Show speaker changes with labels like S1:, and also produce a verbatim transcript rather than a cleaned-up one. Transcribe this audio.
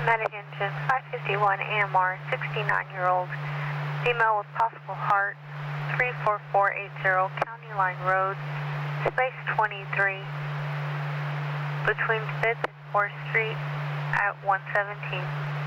S1: Medic engine five fifty-one A M R, sixty-nine-year-old female with possible heart, three four four eight zero County Line Road, space twenty-three, between fifth and fourth Street at one seventeen.